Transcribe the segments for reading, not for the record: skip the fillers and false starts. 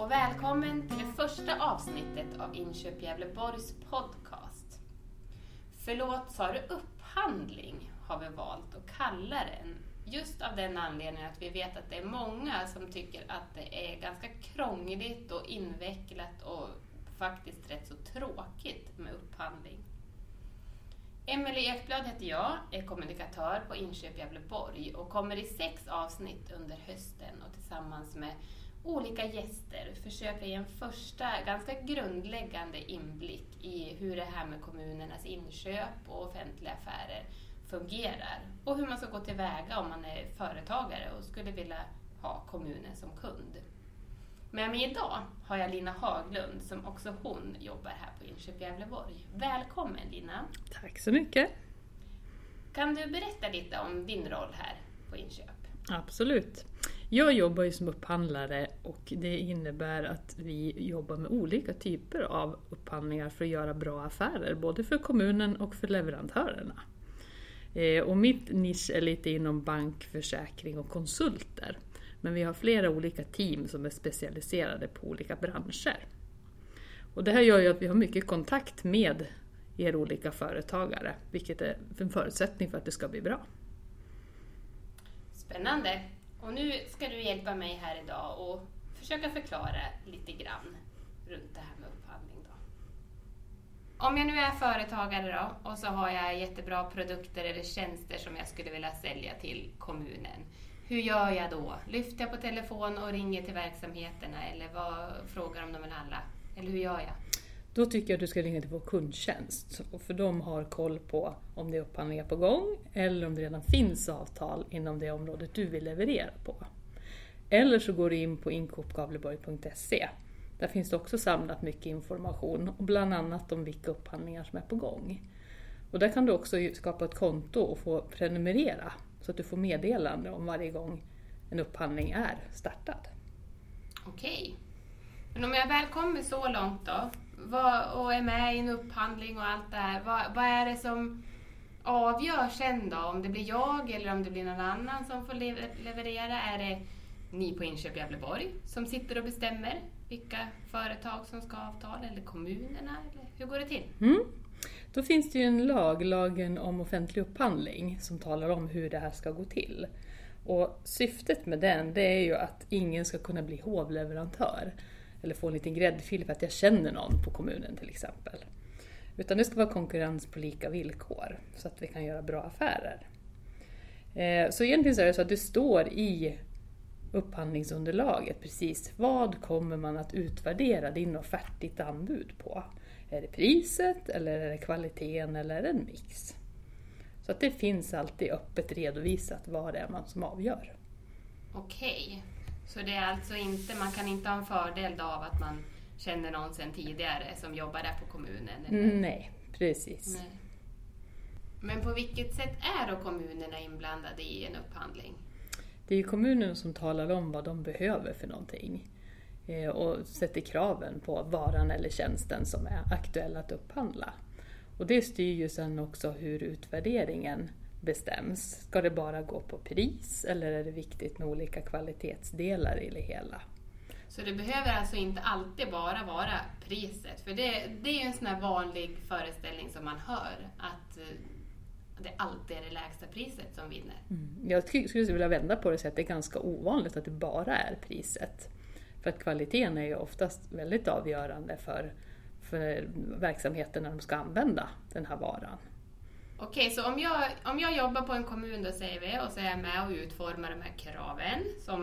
och välkommen till det första avsnittet av Inköp Gävleborgs podcast. Förlåt, sa du upphandling har vi valt att kalla den. Just av den anledningen att vi vet att det är många som tycker att det är ganska krångligt och invecklat och faktiskt rätt så tråkigt med upphandling. Emelie Ekblad heter jag, är kommunikatör på Inköp Gävleborg och kommer i 6 avsnitt under hösten och tillsammans med olika gäster försöka ge en första ganska grundläggande inblick i hur det här med kommunernas inköp och offentliga affärer fungerar och hur man ska gå tillväga om man är företagare och skulle vilja ha kommunen som kund. Med mig idag har jag Lina Haglund som också hon jobbar här på Inköp Gävleborg. Välkommen Lina! Tack så mycket! Kan du berätta lite om din roll här på Inköp? Absolut! Jag jobbar ju som upphandlare och det innebär att vi jobbar med olika typer av upphandlingar för att göra bra affärer, både för kommunen och för leverantörerna. Och mitt nisch är lite inom bank, försäkring och konsulter. Men vi har flera olika team som är specialiserade på olika branscher. Och det här gör ju att vi har mycket kontakt med er olika företagare, vilket är en förutsättning för att det ska bli bra. Spännande! Och nu ska du hjälpa mig här idag och försöka förklara lite grann runt det här med upphandling då. Om jag nu är företagare då och så har jag jättebra produkter eller tjänster som jag skulle vilja sälja till kommunen. Hur gör jag då? Lyfter jag på telefon och ringer till verksamheterna eller vad frågar om de vill handla? Eller hur gör jag? Då tycker jag att du ska ringa till vår kundtjänst. För de har koll på om det är upphandlingar på gång eller om det redan finns avtal inom det området du vill leverera på. Eller så går du in på inkopgavleborg.se. Där finns det också samlat mycket information och bland annat om vilka upphandlingar som är på gång. Och där kan du också skapa ett konto och få prenumerera så att du får meddelande om varje gång en upphandling är startad. Okej. Men om jag väl kommer så långt då och är med i en upphandling och allt det här, vad är det som avgör sen då? Om det blir jag eller om det blir någon annan som får leverera? Är det ni på Inköp Gävleborg som sitter och bestämmer vilka företag som ska ha avtal eller kommunerna? Eller hur går det till? Då finns det ju en lagen om offentlig upphandling som talar om hur det här ska gå till. Och syftet med den det är ju att ingen ska kunna bli hovleverantör eller få en liten gräddfil för att jag känner någon på kommunen till exempel. Utan det ska vara konkurrens på lika villkor så att vi kan göra bra affärer. Så egentligen så är det så att det står i upphandlingsunderlaget precis vad kommer man att utvärdera din offert, ditt anbud på. Är det priset eller är det kvaliteten eller är det en mix? Så att det finns alltid öppet redovisat vad det är man som avgör. Okej, så det är alltså inte, man kan inte ha en fördel av att man känner någon sedan tidigare som jobbar där på kommunen? Eller? Nej, precis. Nej. Men på vilket sätt är då kommunerna inblandade i en upphandling? Det är ju kommunen som talar om vad de behöver för någonting. Och sätter kraven på varan eller tjänsten som är aktuell att upphandla. Och det styr ju sen också hur utvärderingen bestäms. Ska det bara gå på pris eller är det viktigt med olika kvalitetsdelar i det hela? Så det behöver alltså inte alltid bara vara priset? För det är ju en sån här vanlig föreställning som man hör att det alltid är det lägsta priset som vinner. Jag skulle vilja vända på det och säga att det är ganska ovanligt att det bara är priset. För att kvaliteten är ju oftast väldigt avgörande för verksamheten när de ska använda den här varan. Okej, så om jag jobbar på en kommun då säger vi och så är jag med och utformar de här kraven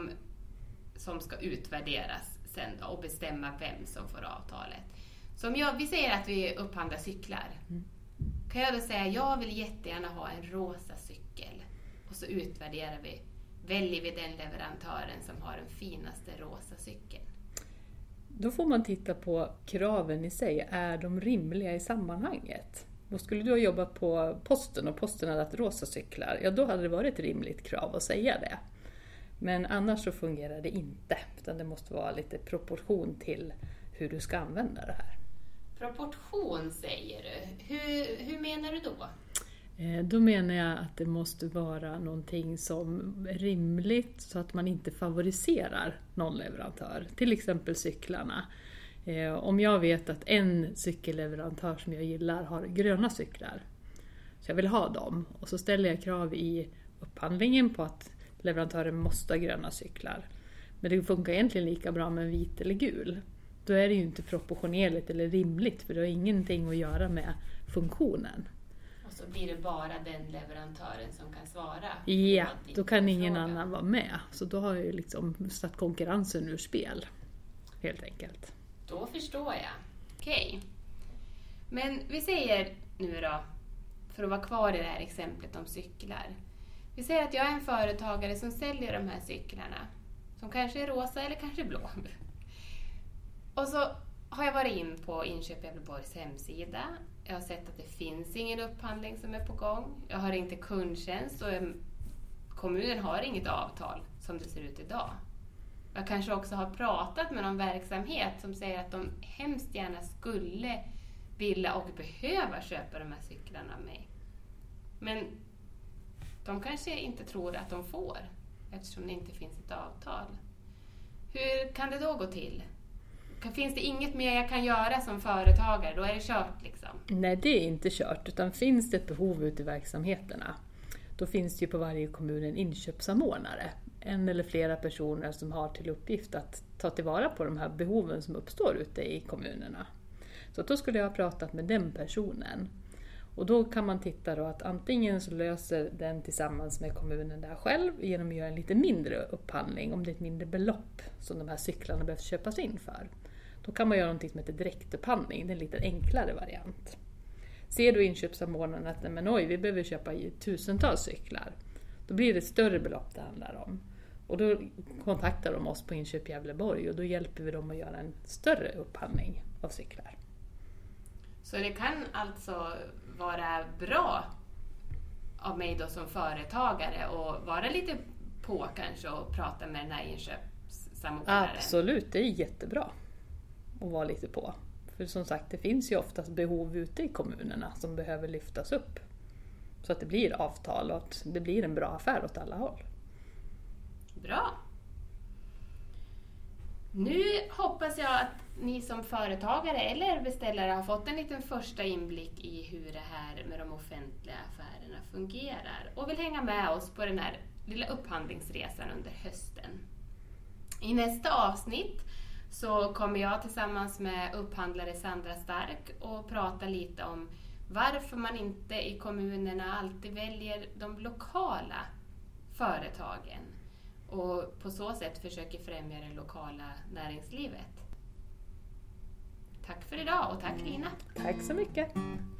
som ska utvärderas sen då, och bestämma vem som får avtalet. Så vi säger att vi upphandlar cyklar. Kan jag då säga jag vill jättegärna ha en rosa cykel och så utvärderar vi. Väljer vi den leverantören som har den finaste rosa cykeln? Då får man titta på kraven i sig. Är de rimliga i sammanhanget? Och skulle du ha jobbat på posten och posten hade haft rosa cyklar, ja då hade det varit ett rimligt krav att säga det. Men annars så fungerar det inte. Utan det måste vara lite proportion till hur du ska använda det här. Proportion säger du. Hur menar du då? Då menar jag att det måste vara någonting som är rimligt så att man inte favoriserar någon leverantör. Till exempel cyklarna. Om jag vet att en cykelleverantör som jag gillar har gröna cyklar, så jag vill ha dem, och så ställer jag krav i upphandlingen på att leverantören måste ha gröna cyklar. Men det funkar egentligen lika bra med en vit eller gul. Då är det ju inte proportionerligt eller rimligt, för det har ingenting att göra med funktionen. Och så blir det bara den leverantören som kan svara. Ja, då kan ingen annan vara med. Så då har jag ju liksom satt konkurrensen ur spel, helt enkelt. Då förstår jag. Okej. Men vi säger nu då, för att vara kvar i det här exemplet om cyklar. Vi säger att jag är en företagare som säljer de här cyklarna. Som kanske är rosa eller kanske blå. Och så har jag varit in på Inköp Gävleborgs hemsida. Jag har sett att det finns ingen upphandling som är på gång. Jag har ringt till kundtjänst och kommunen har inget avtal som det ser ut idag. Jag kanske också har pratat med någon verksamhet som säger att de hemskt gärna skulle vilja och behöva köpa de här cyklarna av mig. Men de kanske inte tror att de får, eftersom det inte finns ett avtal. Hur kan det då gå till? Finns det inget mer jag kan göra som företagare? Då är det kört liksom. Nej, det är inte kört, utan finns det ett behov ute i verksamheterna, då finns det ju på varje kommun en inköpssamordnare. En eller flera personer som har till uppgift att ta tillvara på de här behoven som uppstår ute i kommunerna. Så då skulle jag ha pratat med den personen. Och då kan man titta då att antingen så löser den tillsammans med kommunen där själv genom att göra en lite mindre upphandling, om det är ett mindre belopp som de här cyklarna behöver köpas in för. Då kan man göra något som heter direktupphandling, det är en lite enklare variant. Ser du inköpssamordnaren att men oj, vi behöver köpa tusentals cyklar, då blir det ett större belopp det handlar om. Och då kontaktar de oss på Inköp Gävleborg och då hjälper vi dem att göra en större upphandling av cyklar. Så det kan alltså vara bra av mig då som företagare och vara lite på kanske och prata med den här inköpssamordnaren? Absolut, det är jättebra att vara lite på. För som sagt, det finns ju oftast behov ute i kommunerna som behöver lyftas upp. Så att det blir avtal och att det blir en bra affär åt alla håll. Bra! Nu hoppas jag att ni som företagare eller beställare har fått en liten första inblick i hur det här med de offentliga affärerna fungerar och vill hänga med oss på den här lilla upphandlingsresan under hösten. I nästa avsnitt så kommer jag tillsammans med upphandlare Sandra Stark och prata lite om varför man inte i kommunerna alltid väljer de lokala företagen och på så sätt försöker främja det lokala näringslivet. Tack för idag och tack Lina. Tack så mycket.